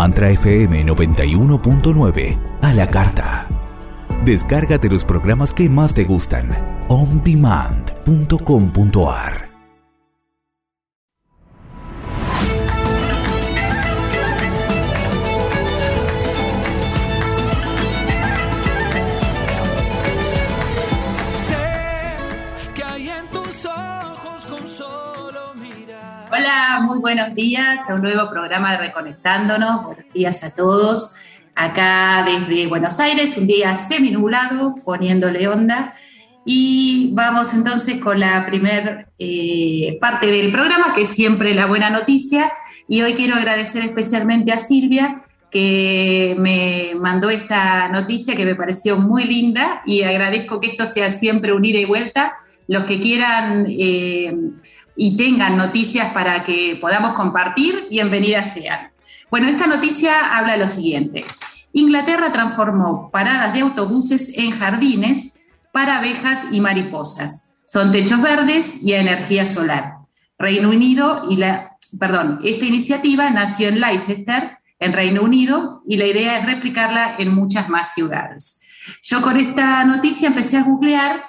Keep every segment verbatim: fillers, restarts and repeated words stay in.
Mantra F M noventa y uno punto nueve, a la carta. Descárgate los programas que más te gustan. on demand punto com punto a r. Hola, muy buenos días a un nuevo programa de Reconectándonos. Buenos días a todos. Acá desde Buenos Aires, un día seminublado, poniéndole onda. Y vamos entonces con la primer eh, parte del programa, que es siempre la buena noticia. Y hoy quiero agradecer especialmente a Silvia, que me mandó esta noticia que me pareció muy linda, y agradezco que esto sea siempre un ida y vuelta. Los que quieran eh, y tengan noticias para que podamos compartir, bienvenidas sean. Bueno, esta noticia habla de lo siguiente. Inglaterra transformó paradas de autobuses en jardines para abejas y mariposas. Son techos verdes y a energía solar. Reino Unido y la, perdón, esta iniciativa nació en Leicester, en Reino Unido, y la idea es replicarla en muchas más ciudades. Yo con esta noticia empecé a googlear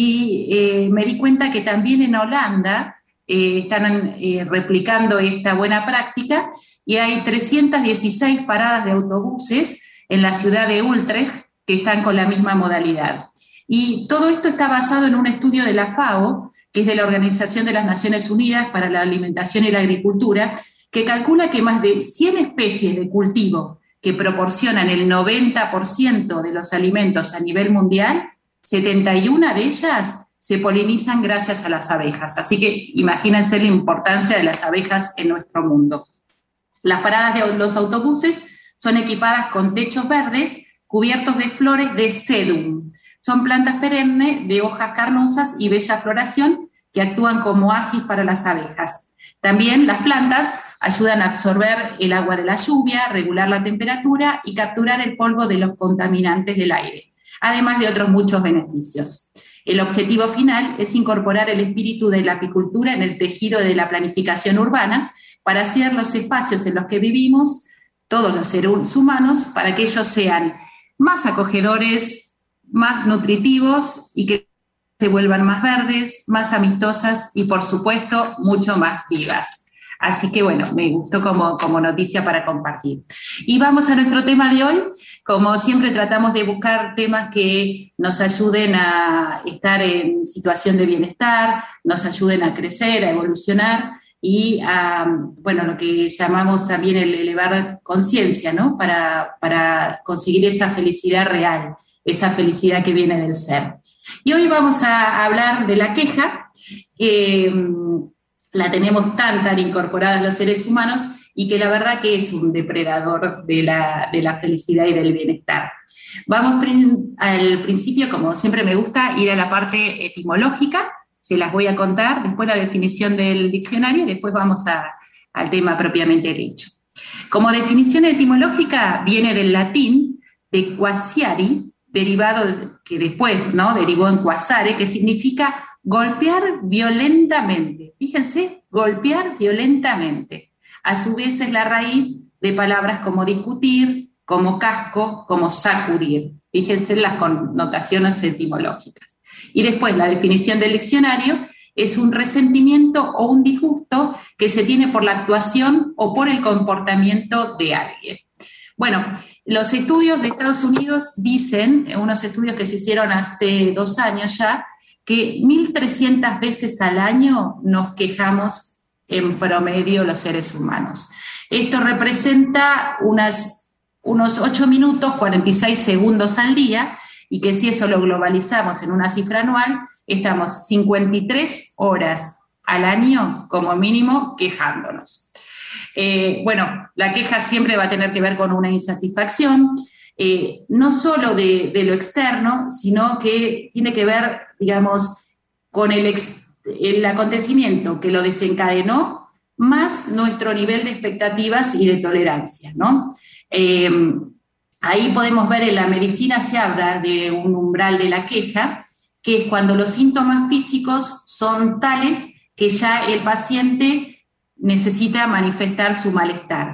y eh, me di cuenta que también en Holanda eh, están eh, replicando esta buena práctica, y hay trescientas dieciséis paradas de autobuses en la ciudad de Utrecht que están con la misma modalidad. Y todo esto está basado en un estudio de la FAO, que es de la Organización de las Naciones Unidas para la Alimentación y la Agricultura, que calcula que más de cien especies de cultivo que proporcionan el noventa por ciento de los alimentos a nivel mundial, setenta y una de ellas se polinizan gracias a las abejas. Así que imagínense la importancia de las abejas en nuestro mundo. Las paradas de los autobuses son equipadas con techos verdes cubiertos de flores de sedum. Son plantas perennes de hojas carnosas y bella floración que actúan como oasis para las abejas. También las plantas ayudan a absorber el agua de la lluvia, regular la temperatura y capturar el polvo de los contaminantes del aire, además de otros muchos beneficios. El objetivo final es incorporar el espíritu de la apicultura en el tejido de la planificación urbana para hacer los espacios en los que vivimos, todos los seres humanos, para que ellos sean más acogedores, más nutritivos y que se vuelvan más verdes, más amistosas y, por supuesto, mucho más vivas. Así que, bueno, me gustó como, como noticia para compartir. Y vamos a nuestro tema de hoy. Como siempre, tratamos de buscar temas que nos ayuden a estar en situación de bienestar, nos ayuden a crecer, a evolucionar y a, bueno, lo que llamamos también el elevar conciencia, ¿no? Para, para conseguir esa felicidad real, esa felicidad que viene del ser. Y hoy vamos a hablar de la queja, que eh, la tenemos tan, tan incorporada en los seres humanos y que la verdad que es un depredador de la, de la felicidad y del bienestar. Vamos prin- al principio, como siempre me gusta, ir a la parte etimológica. Se las voy a contar, después la definición del diccionario y después vamos a, al tema propiamente dicho. Como definición etimológica viene del latín de quasiari, derivado de, que después, ¿no?, derivó en quasare, que significa golpear violentamente. Fíjense, golpear violentamente. A su vez es la raíz de palabras como discutir, como casco, como sacudir. Fíjense las connotaciones etimológicas. Y después la definición del diccionario es un resentimiento o un disgusto que se tiene por la actuación o por el comportamiento de alguien. Bueno, los estudios de Estados Unidos dicen, unos estudios que se hicieron hace dos años ya, que mil trescientas veces al año nos quejamos en promedio los seres humanos. Esto representa unas, unos ocho minutos, cuarenta y seis segundos al día, y que si eso lo globalizamos en una cifra anual, estamos cincuenta y tres horas al año como mínimo quejándonos. Eh, bueno, la queja siempre va a tener que ver con una insatisfacción, eh, no solo de, de lo externo, sino que tiene que ver, digamos, con el, ex, el acontecimiento que lo desencadenó, más nuestro nivel de expectativas y de tolerancia, ¿no? Eh, ahí podemos ver en la medicina se habla de un umbral de la queja, que es cuando los síntomas físicos son tales que ya el paciente necesita manifestar su malestar.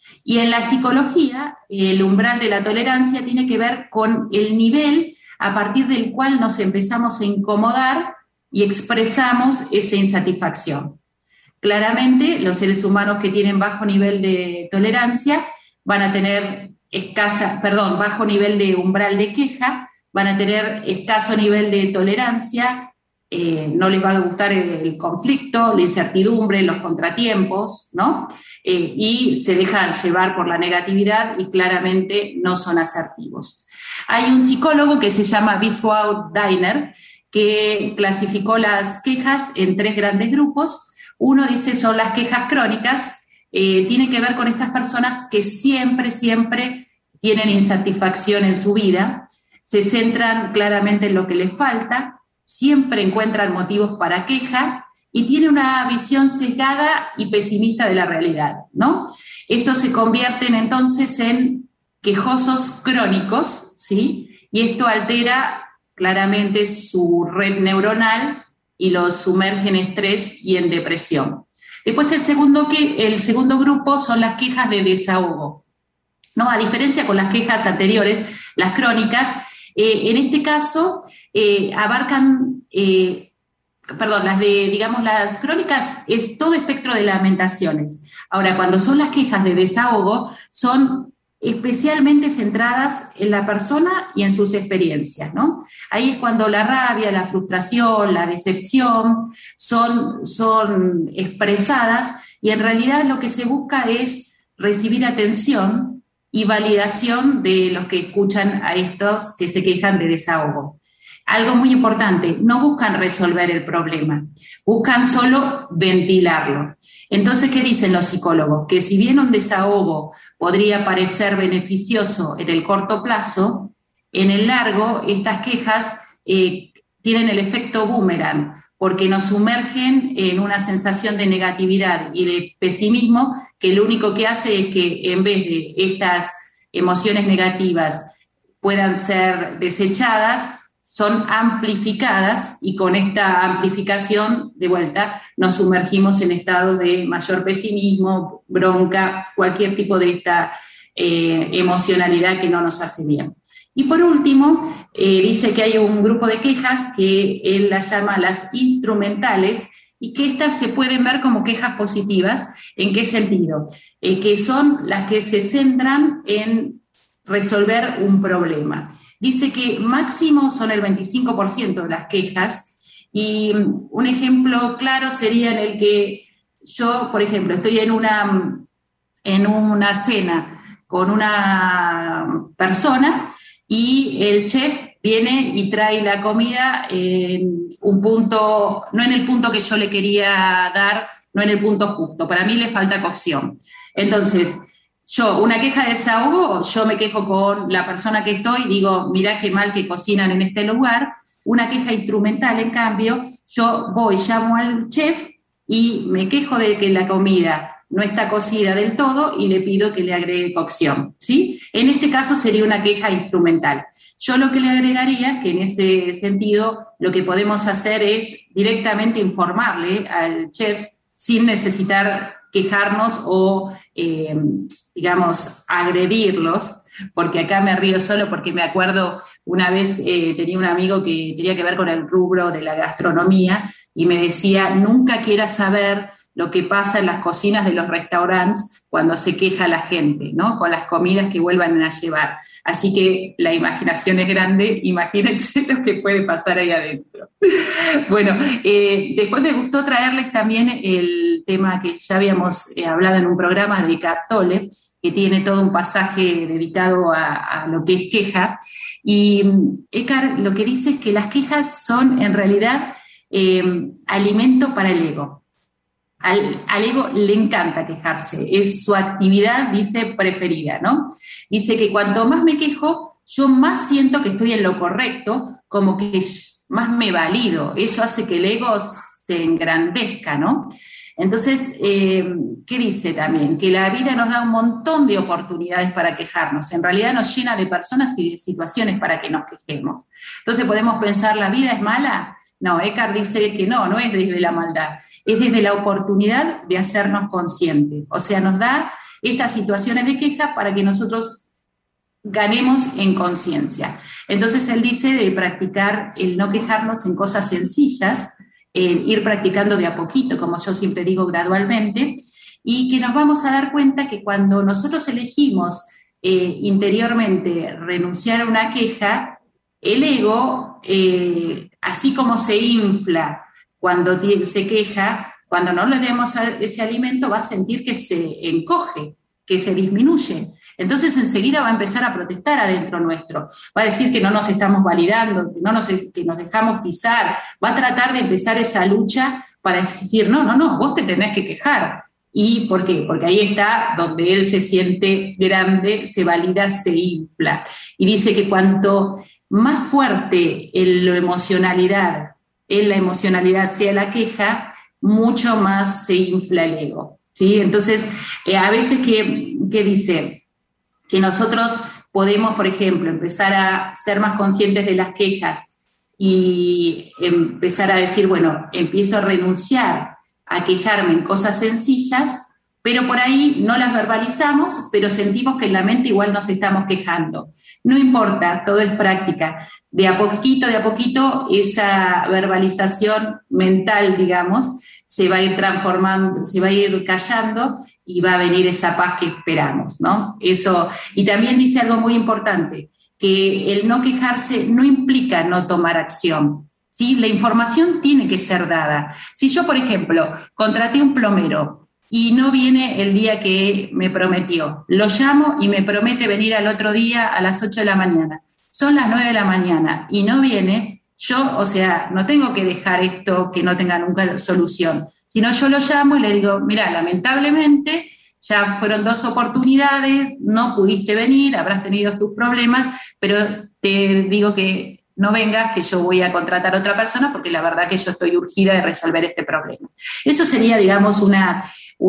Y en la psicología, el umbral de la tolerancia tiene que ver con el nivel a partir del cual nos empezamos a incomodar y expresamos esa insatisfacción. Claramente, los seres humanos que tienen bajo nivel de tolerancia van a tener escasa, perdón, bajo nivel de umbral de queja, van a tener escaso nivel de tolerancia, eh, no les va a gustar el, el conflicto, la incertidumbre, los contratiempos, ¿no? Eh, y se dejan llevar por la negatividad y claramente no son asertivos. Hay un psicólogo que se llama Viswanath Diner que clasificó las quejas en tres grandes grupos. Uno dice son las quejas crónicas, eh, tiene que ver con estas personas que siempre, siempre tienen insatisfacción en su vida, se centran claramente en lo que les falta, siempre encuentran motivos para queja y tienen una visión sesgada y pesimista de la realidad, ¿no? Estos se convierten entonces en quejosos crónicos, ¿sí? Y esto altera claramente su red neuronal y los sumerge en estrés y en depresión. Después el segundo, que, el segundo grupo son las quejas de desahogo, ¿no? A diferencia con las quejas anteriores, las crónicas, eh, en este caso eh, abarcan, eh, perdón, las de, digamos, las crónicas es todo espectro de lamentaciones. Ahora, cuando son las quejas de desahogo, son especialmente centradas en la persona y en sus experiencias, ¿no? Ahí es cuando la rabia, la frustración, la decepción son, son expresadas y en realidad lo que se busca es recibir atención y validación de los que escuchan a estos que se quejan de desahogo. Algo muy importante, no buscan resolver el problema, buscan solo ventilarlo. Entonces, ¿qué dicen los psicólogos? Que si bien un desahogo podría parecer beneficioso en el corto plazo, en el largo estas quejas eh, tienen el efecto boomerang, porque nos sumergen en una sensación de negatividad y de pesimismo que lo único que hace es que en vez de estas emociones negativas puedan ser desechadas, son amplificadas y con esta amplificación, de vuelta, nos sumergimos en estados de mayor pesimismo, bronca, cualquier tipo de esta eh, emocionalidad que no nos hace bien. Y por último, eh, dice que hay un grupo de quejas que él las llama las instrumentales y que estas se pueden ver como quejas positivas. ¿En qué sentido? Eh, que son las que se centran en resolver un problema. Dice que máximo son el veinticinco por ciento de las quejas y un ejemplo claro sería en el que yo, por ejemplo, estoy en una, en una cena con una persona y el chef viene y trae la comida en un punto, no en el punto que yo le quería dar, no en el punto justo, para mí le falta cocción. Entonces, yo, una queja de desahogo, yo me quejo con la persona que estoy, digo, mirá qué mal que cocinan en este lugar. Una queja instrumental, en cambio, yo voy, llamo al chef y me quejo de que la comida no está cocida del todo y le pido que le agregue cocción, ¿sí? En este caso sería una queja instrumental. Yo lo que le agregaría, que en ese sentido lo que podemos hacer es directamente informarle al chef sin necesitar quejarnos o, eh, digamos, agredirlos, porque acá me río solo porque me acuerdo una vez eh, tenía un amigo que tenía que ver con el rubro de la gastronomía y me decía, nunca quieras saber lo que pasa en las cocinas de los restaurantes cuando se queja la gente, ¿no? Con las comidas que vuelvan a llevar. Así que la imaginación es grande, imagínense lo que puede pasar ahí adentro. Bueno, eh, después me gustó traerles también el tema que ya habíamos eh, hablado en un programa de Eckhart Tolle, que tiene todo un pasaje dedicado a, a lo que es queja. Y Eckhart lo que dice es que las quejas son en realidad eh, alimento para el ego. Al, al ego le encanta quejarse, es su actividad, dice, preferida, ¿no? Dice que cuanto más me quejo, yo más siento que estoy en lo correcto, como que más me valido. Eso hace que el ego se engrandezca, ¿no? Entonces, eh, ¿qué dice también? Que la vida nos da un montón de oportunidades para quejarnos. En realidad nos llena de personas y de situaciones para que nos quejemos. Entonces podemos pensar, ¿la vida es mala? No, Eckhart dice que no, no es desde la maldad, es desde la oportunidad de hacernos conscientes. O sea, nos da estas situaciones de queja para que nosotros ganemos en conciencia. Entonces él dice de practicar el no quejarnos en cosas sencillas, eh, ir practicando de a poquito, como yo siempre digo, gradualmente, y que nos vamos a dar cuenta que cuando nosotros elegimos eh, interiormente renunciar a una queja, el ego, eh, así como se infla cuando se queja, cuando no le demos ese alimento va a sentir que se encoge, que se disminuye. Entonces enseguida va a empezar a protestar adentro nuestro, va a decir que no nos estamos validando, que, no nos, que nos dejamos pisar, va a tratar de empezar esa lucha para decir, no, no, no, vos te tenés que quejar. ¿Y por qué? Porque ahí está donde él se siente grande, se valida, se infla. Y dice que cuanto más fuerte en la emocionalidad, en la emocionalidad sea la queja, mucho más se infla el ego, ¿sí? Entonces, eh, a veces que, que dice que nosotros podemos, por ejemplo, empezar a ser más conscientes de las quejas y empezar a decir, bueno, empiezo a renunciar a quejarme en cosas sencillas, pero por ahí no las verbalizamos, pero sentimos que en la mente igual nos estamos quejando. No importa, todo es práctica. De a poquito, de a poquito, esa verbalización mental, digamos, se va a ir transformando, se va a ir callando y va a venir esa paz que esperamos, ¿no? Eso, y también dice algo muy importante, que el no quejarse no implica no tomar acción, ¿sí? La información tiene que ser dada. Si yo, por ejemplo, contraté un plomero y no viene el día que me prometió, lo llamo y me promete venir al otro día a las ocho de la mañana, son las nueve de la mañana y no viene, yo, o sea, no tengo que dejar esto que no tenga nunca solución, sino yo lo llamo y le digo, mira, lamentablemente ya fueron dos oportunidades, no pudiste venir, habrás tenido tus problemas, pero te digo que no vengas, que yo voy a contratar a otra persona porque la verdad que yo estoy urgida de resolver este problema. Eso sería, digamos, una,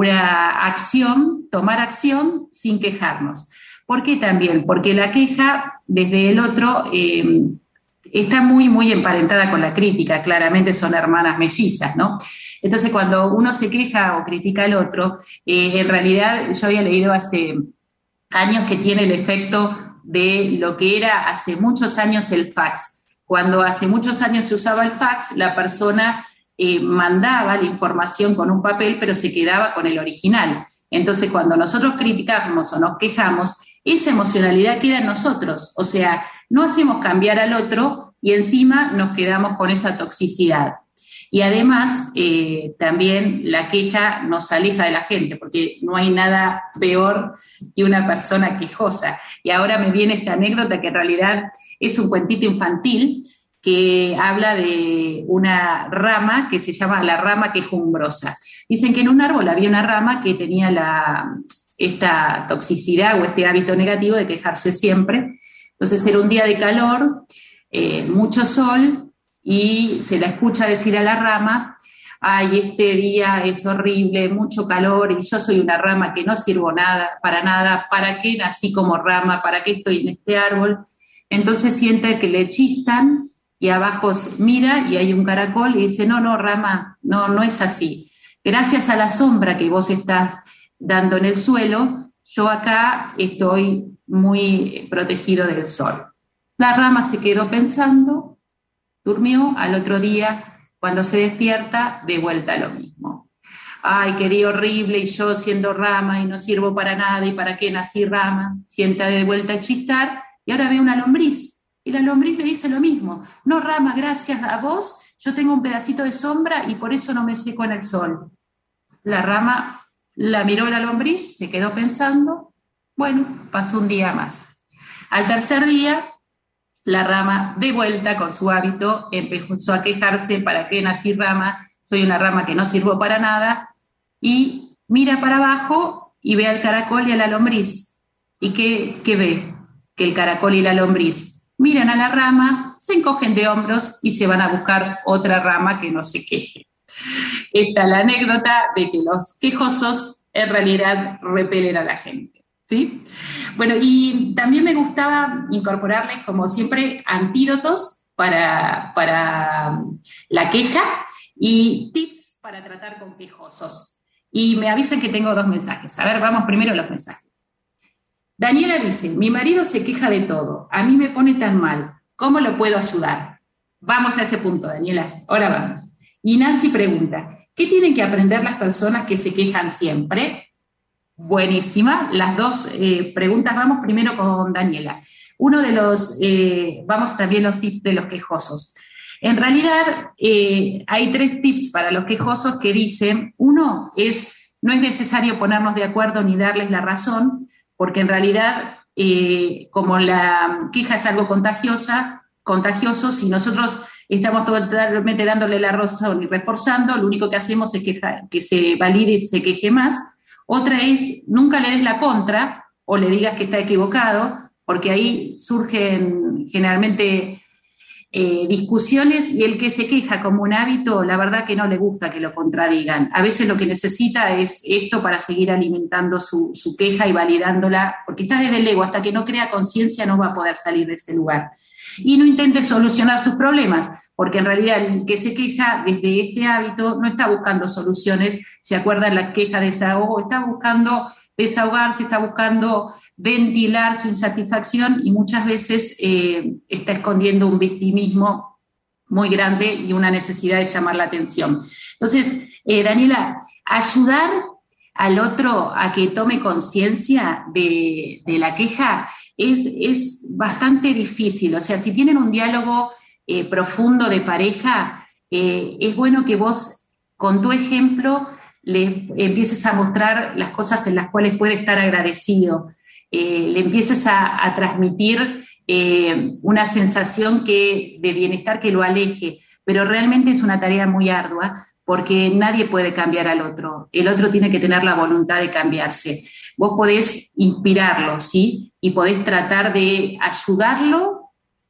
una acción, tomar acción sin quejarnos. ¿Por qué también? Porque la queja desde el otro eh, está muy, muy emparentada con la crítica, claramente son hermanas mellizas, ¿no? Entonces, cuando uno se queja o critica al otro, eh, en realidad yo había leído hace años que tiene el efecto de lo que era hace muchos años el fax. Cuando hace muchos años se usaba el fax, la persona eh, mandaba la información con un papel, pero se quedaba con el original. Entonces, cuando nosotros criticamos o nos quejamos, esa emocionalidad queda en nosotros. O sea, no hacemos cambiar al otro y encima nos quedamos con esa toxicidad. Y además, eh, también la queja nos aleja de la gente, porque no hay nada peor que una persona quejosa. Y ahora me viene esta anécdota que en realidad es un cuentito infantil que habla de una rama que se llama la rama quejumbrosa. Dicen que en un árbol había una rama que tenía la, esta toxicidad o este hábito negativo de quejarse siempre. Entonces era un día de calor, eh, mucho sol, y se la escucha decir a la rama, ay, este día es horrible, mucho calor, y yo soy una rama que no sirvo nada, para nada, ¿para qué nací como rama? ¿Para qué estoy en este árbol? Entonces siente que le chistan, y abajo mira, y hay un caracol, y dice, no, no, rama, no, no es así. Gracias a la sombra que vos estás dando en el suelo, yo acá estoy muy protegido del sol. La rama se quedó pensando, durmió, al otro día, cuando se despierta, de vuelta a lo mismo. Ay, qué día horrible, y yo siendo rama y no sirvo para nada, y para qué nací rama, sienta de vuelta a chistar, y ahora ve una lombriz, y la lombriz le dice lo mismo, no rama, gracias a vos, yo tengo un pedacito de sombra y por eso no me seco en el sol. La rama la miró la lombriz, se quedó pensando, bueno, pasó un día más. Al tercer día, la rama, de vuelta con su hábito, empezó a quejarse, ¿para qué nací rama? Soy una rama que no sirvo para nada, y mira para abajo y ve al caracol y a la lombriz. ¿Y qué, qué ve? Que el caracol y la lombriz miran a la rama, se encogen de hombros y se van a buscar otra rama que no se queje. Esta es la anécdota de que los quejosos en realidad repelen a la gente. ¿Sí? Bueno, y también me gustaba incorporarles, como siempre, antídotos para, para la queja y tips para tratar con quejosos. y me avisan que tengo dos mensajes. A ver, vamos primero a los mensajes. Daniela dice, mi marido se queja de todo, a mí me pone tan mal, ¿cómo lo puedo ayudar? Vamos a ese punto, Daniela, ahora vamos. Y Nancy pregunta, ¿qué tienen que aprender las personas que se quejan siempre? Buenísima, las dos eh, preguntas. Vamos primero con Daniela. Uno de los, eh, vamos también los tips de los quejosos. En realidad eh, hay tres tips para los quejosos que dicen, uno es, no es necesario ponernos de acuerdo ni darles la razón, porque en realidad eh, como la queja es algo contagiosa, contagioso, si nosotros estamos totalmente dándole la razón y reforzando, lo único que hacemos es que, que se valide y se queje más. Otra es, nunca le des la contra o le digas que está equivocado, porque ahí surgen generalmente eh, discusiones y el que se queja como un hábito, la verdad que no le gusta que lo contradigan. A veces lo que necesita es esto para seguir alimentando su, su queja y validándola, porque está desde el ego, hasta que no crea conciencia no va a poder salir de ese lugar. Y no intente solucionar sus problemas, porque en realidad el que se queja desde este hábito no está buscando soluciones, se acuerdan la queja de desahogo, está buscando desahogarse, está buscando ventilar su insatisfacción y muchas veces eh, está escondiendo un victimismo muy grande y una necesidad de llamar la atención. Entonces, eh, Daniela, ayudar al otro a que tome conciencia de, de la queja es, es bastante difícil. O sea, si tienen un diálogo eh, profundo de pareja, eh, es bueno que vos, con tu ejemplo, le empieces a mostrar las cosas en las cuales puede estar agradecido, eh, le empieces a, a transmitir eh, una sensación que, de bienestar que lo aleje, pero realmente es una tarea muy ardua, porque nadie puede cambiar al otro, el otro tiene que tener la voluntad de cambiarse. Vos podés inspirarlo, ¿sí? Y podés tratar de ayudarlo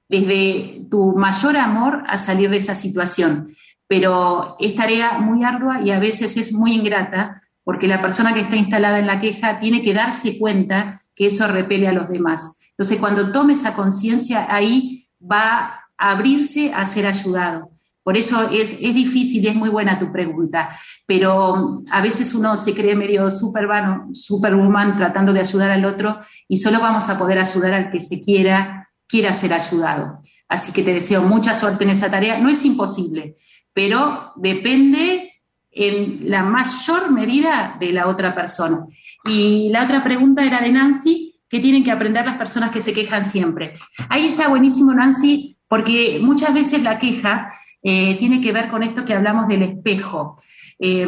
desde tu mayor amor a salir de esa situación, pero es tarea muy ardua y a veces es muy ingrata, porque la persona que está instalada en la queja tiene que darse cuenta que eso repele a los demás. Entonces, cuando tome esa conciencia, ahí va a abrirse a ser ayudado. Por eso es, es difícil y es muy buena tu pregunta, pero a veces uno se cree medio supervano, superwoman tratando de ayudar al otro y solo vamos a poder ayudar al que se quiera, quiera ser ayudado. Así que te deseo mucha suerte en esa tarea. No es imposible, pero depende en la mayor medida de la otra persona. Y la otra pregunta era de Nancy, ¿qué tienen que aprender las personas que se quejan siempre? Ahí está buenísimo, Nancy, porque muchas veces la queja Eh, tiene que ver con esto que hablamos del espejo. Eh,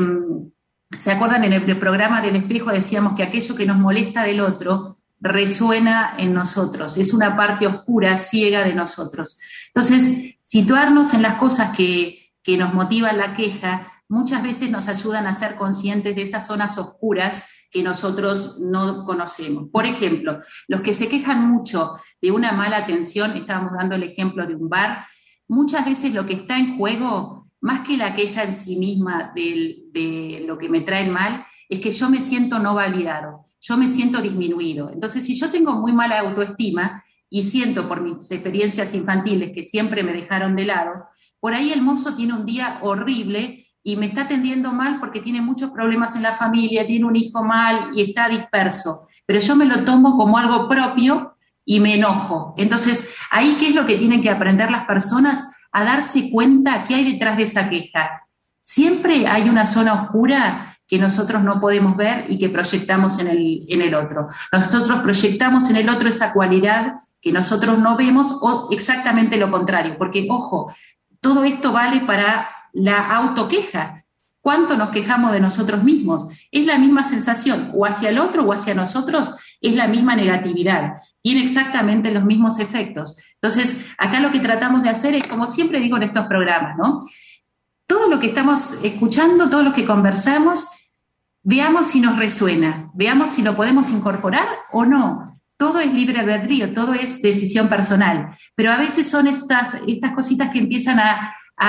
¿Se acuerdan? En el programa del espejo decíamos que aquello que nos molesta del otro resuena en nosotros, es una parte oscura, ciega de nosotros. Entonces, situarnos en las cosas que, que nos motivan la queja muchas veces nos ayudan a ser conscientes de esas zonas oscuras que nosotros no conocemos. Por ejemplo, los que se quejan mucho de una mala atención, estábamos dando el ejemplo de un bar, muchas veces lo que está en juego, más que la queja en sí misma de, de lo que me traen mal, es que yo me siento no validado, yo me siento disminuido. Entonces, si yo tengo muy mala autoestima y siento por mis experiencias infantiles que siempre me dejaron de lado, por ahí el mozo tiene un día horrible y me está atendiendo mal porque tiene muchos problemas en la familia, tiene un hijo mal y está disperso. Pero yo me lo tomo como algo propio y me enojo. Entonces, ahí, ¿qué es lo que tienen que aprender las personas? A darse cuenta qué hay detrás de esa queja. Siempre hay una zona oscura que nosotros no podemos ver y que proyectamos en el, en el otro. Nosotros proyectamos en el otro esa cualidad que nosotros no vemos o exactamente lo contrario, porque, ojo, todo esto vale para la autoqueja. ¿Cuánto nos quejamos de nosotros mismos? Es la misma sensación, o hacia el otro o hacia nosotros, es la misma negatividad, tiene exactamente los mismos efectos. Entonces, acá lo que tratamos de hacer es, como siempre digo en estos programas, ¿no? Todo lo que estamos escuchando, todo lo que conversamos, veamos si nos resuena, veamos si lo podemos incorporar o no. Todo es libre albedrío, todo es decisión personal, pero a veces son estas, estas cositas que empiezan a,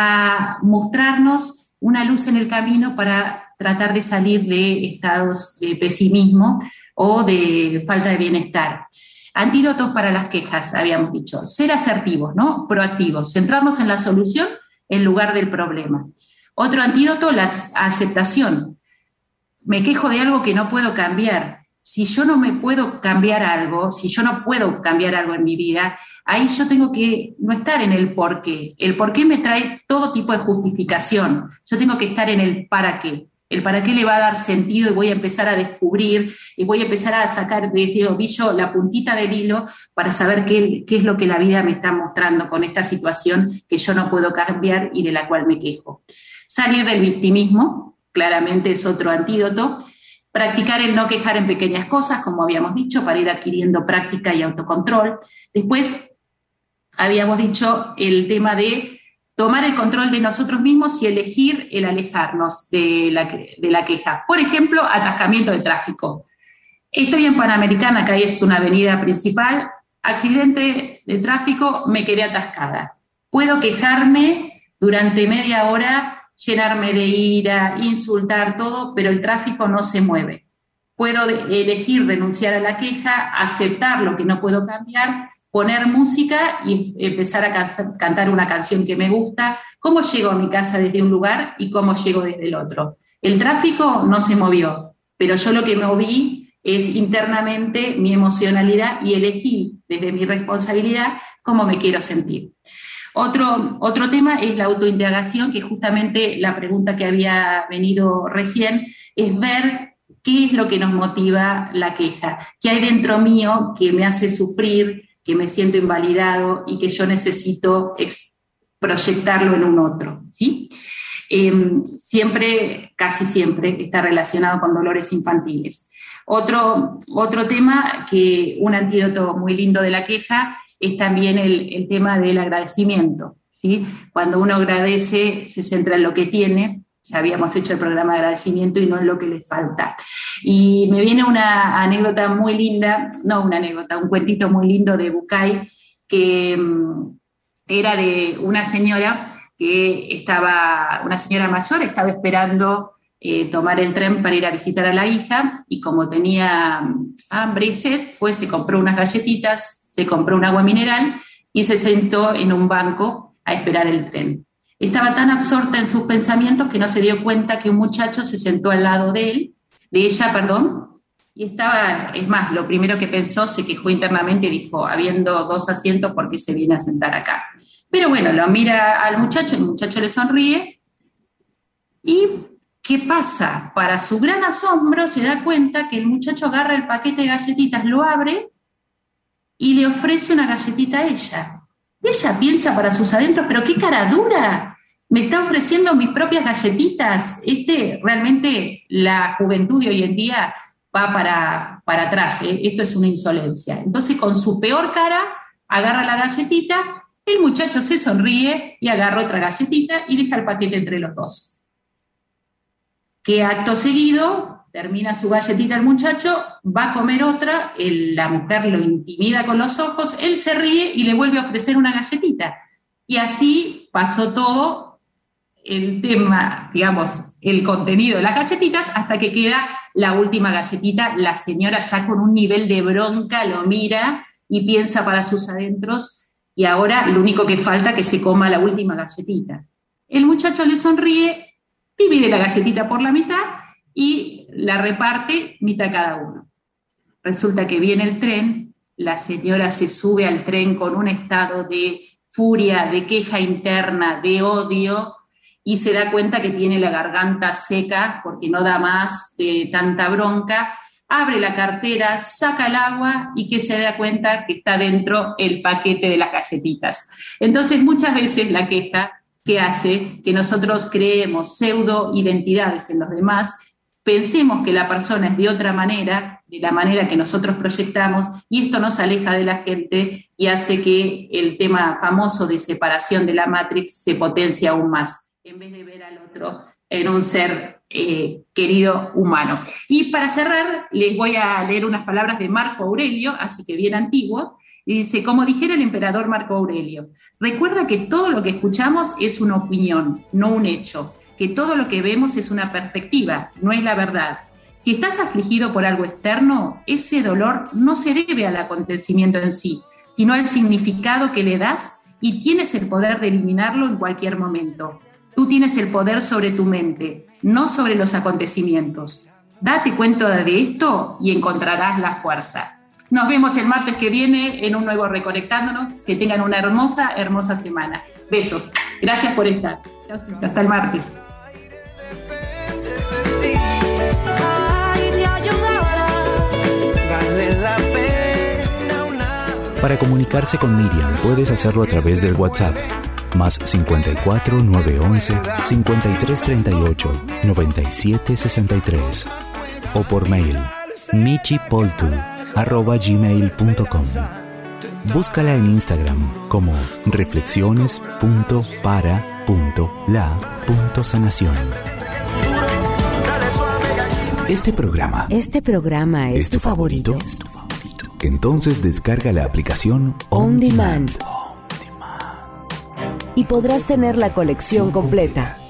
a mostrarnos una luz en el camino para tratar de salir de estados de pesimismo o de falta de bienestar. Antídotos para las quejas, habíamos dicho. Ser asertivos, ¿no? Proactivos, centrarnos en la solución en lugar del problema. Otro antídoto, la aceptación. me quejo de algo que no puedo cambiar. Si yo no me puedo cambiar algo, si yo no puedo cambiar algo en mi vida, ahí yo tengo que no estar en el por qué. El por qué me trae todo tipo de justificación. Yo tengo que estar en el para qué. El para qué le va a dar sentido y voy a empezar a descubrir y voy a empezar a sacar desde el ovillo la puntita del hilo para saber qué, qué es lo que la vida me está mostrando con esta situación que yo no puedo cambiar y de la cual me quejo. Salir del victimismo, claramente es otro antídoto. Practicar el no quejar en pequeñas cosas, como habíamos dicho, para ir adquiriendo práctica y autocontrol. Después habíamos dicho el tema de tomar el control de nosotros mismos y elegir el alejarnos de la, de la queja. Por ejemplo, atascamiento de tráfico. Estoy en Panamericana, que ahí es una avenida principal, accidente de tráfico, me quedé atascada. Puedo quejarme durante media hora, llenarme de ira, insultar, todo, pero el tráfico no se mueve. Puedo elegir renunciar a la queja, aceptar lo que no puedo cambiar, poner música y empezar a can- cantar una canción que me gusta, cómo llego a mi casa desde un lugar y cómo llego desde el otro. El tráfico no se movió, pero yo lo que moví es internamente mi emocionalidad y elegí desde mi responsabilidad cómo me quiero sentir. Otro, otro tema es la autoindagación, que justamente la pregunta que había venido recién, es ver qué es lo que nos motiva la queja, qué hay dentro mío que me hace sufrir, que me siento invalidado y que yo necesito ex- proyectarlo en un otro, ¿sí? Eh, siempre, casi siempre, está relacionado con dolores infantiles. Otro, otro tema, que un antídoto muy lindo de la queja, es también el, el tema del agradecimiento, ¿sí? Cuando uno agradece, se centra en lo que tiene. Ya habíamos hecho el programa de agradecimiento y no en lo que le falta. Y me viene una anécdota muy linda, no una anécdota, un cuentito muy lindo de Bucay, que um, era de una señora que estaba, una señora mayor, estaba esperando eh, tomar el tren para ir a visitar a la hija, y como tenía hambre y sed, fue, se compró unas galletitas, se compró un agua mineral y se sentó en un banco a esperar el tren. Estaba tan absorta en sus pensamientos que no se dio cuenta que un muchacho se sentó al lado de él, de ella, perdón, y estaba, es más, lo primero que pensó, se quejó internamente y dijo, habiendo dos asientos, ¿por qué se viene a sentar acá? Pero bueno, lo mira al muchacho, el muchacho le sonríe, y ¿qué pasa? Para su gran asombro se da cuenta que el muchacho agarra el paquete de galletitas, lo abre y le ofrece una galletita a ella. Y ella piensa para sus adentros, pero qué cara dura, me está ofreciendo mis propias galletitas. Este, realmente la juventud de hoy en día va para, para atrás, ¿eh? Esto es una insolencia. Entonces, con su peor cara, agarra la galletita, el muchacho se sonríe y agarra otra galletita y deja el paquete entre los dos. Que acto seguido termina su galletita el muchacho, va a comer otra, el, la mujer lo intimida con los ojos, él se ríe y le vuelve a ofrecer una galletita. Y así pasó todo el tema, digamos, el contenido de las galletitas, hasta que queda la última galletita. La señora ya con un nivel de bronca lo mira y piensa para sus adentros, y ahora lo único que falta es que se coma la última galletita. El muchacho le sonríe, divide la galletita por la mitad y la reparte mitad cada uno. Resulta que viene el tren, la señora se sube al tren con un estado de furia, de queja interna, de odio, y se da cuenta que tiene la garganta seca porque no da más de tanta bronca, abre la cartera, saca el agua y que se da cuenta que está dentro el paquete de las galletitas. Entonces muchas veces la queja que hace que nosotros creemos pseudo-identidades en los demás, pensemos que la persona es de otra manera, de la manera que nosotros proyectamos, y esto nos aleja de la gente y hace que el tema famoso de separación de la Matrix se potencie aún más, en vez de ver al otro en un ser eh, querido humano. Y para cerrar, les voy a leer unas palabras de Marco Aurelio, así que bien antiguo, y dice, como dijera el emperador Marco Aurelio, recuerda que todo lo que escuchamos es una opinión, no un hecho, que todo lo que vemos es una perspectiva, no es la verdad. Si estás afligido por algo externo, ese dolor no se debe al acontecimiento en sí, sino al significado que le das, y tienes el poder de eliminarlo en cualquier momento. Tú tienes el poder sobre tu mente, no sobre los acontecimientos. Date cuenta de esto y encontrarás la fuerza. Nos vemos el martes que viene en un nuevo Reconectándonos. Que tengan una hermosa, hermosa semana. Besos. Gracias por estar. Hasta el martes. Para comunicarse con Miriam puedes hacerlo a través del WhatsApp más cincuenta y cuatro, nueve once, cincuenta y tres treinta y ocho, noventa y siete sesenta y tres o por mail michipoltu arroba gmail punto com. Búscala en Instagram como reflexiones punto para punto la punto sanación. Este programa Este programa es, ¿es tu favorito? favorito? ¿Es tu favorito? Entonces descarga la aplicación On On Demand. Demand. Y podrás tener la colección completa.